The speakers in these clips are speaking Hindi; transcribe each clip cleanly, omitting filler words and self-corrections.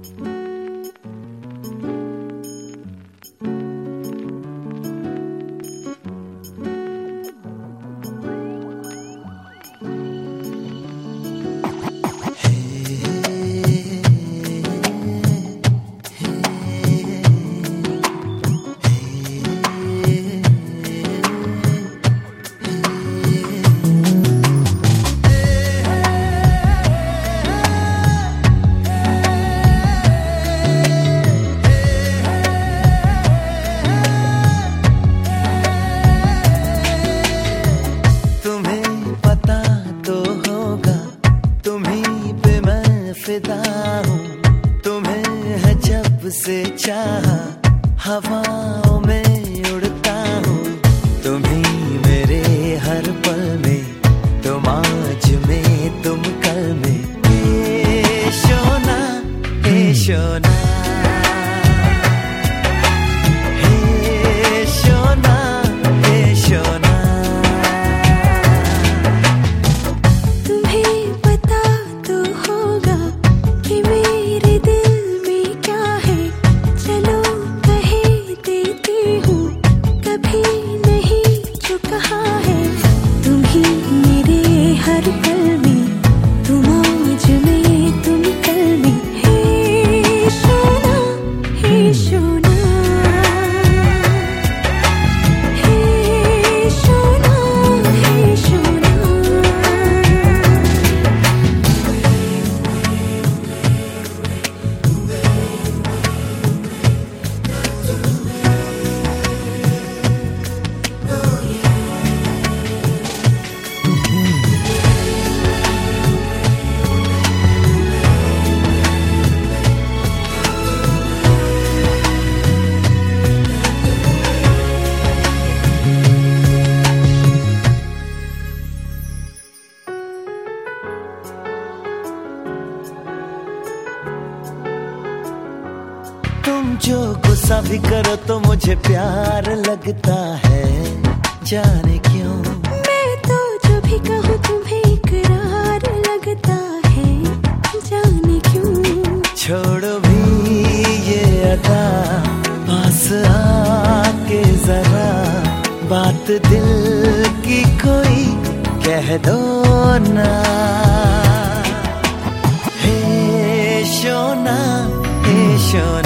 तुम्हें है जब से चाहा, हवाओं में उड़ता हूँ। तुम ही मेरे हर पल में, तुम आज में तुम कल में। हे सोना, हे सोना, हे सोना, हे सोना। तुम जो गुस्सा भी करो तो मुझे प्यार लगता है, जाने क्यों। मैं तो जो भी कहूँ तुम्हें इकरार लगता है, जाने क्यों। छोड़ो भी ये अदा, पास आके जरा बात दिल की कोई कह दो ना। हे सोना, हे सोना,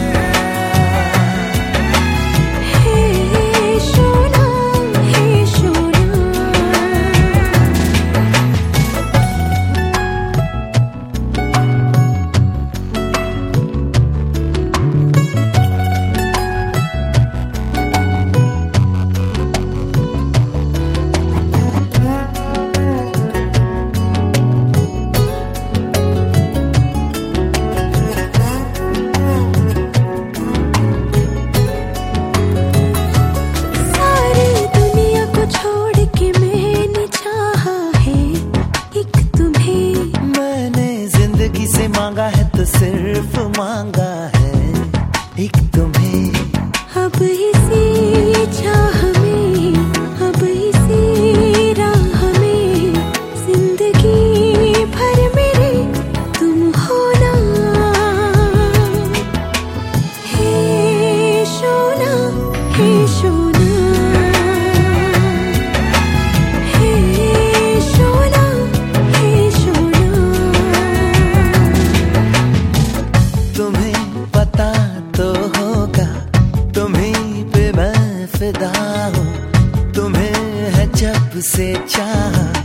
मांगा है तो सिर्फ मांगा है एक तुम्हें। अब इसी चाह में, अब इसी राह में, जिंदगी भर मेरे तुम होना। हे सोना, हे सोना, फिदा हूँ, तुम्हें है जब से चाहा।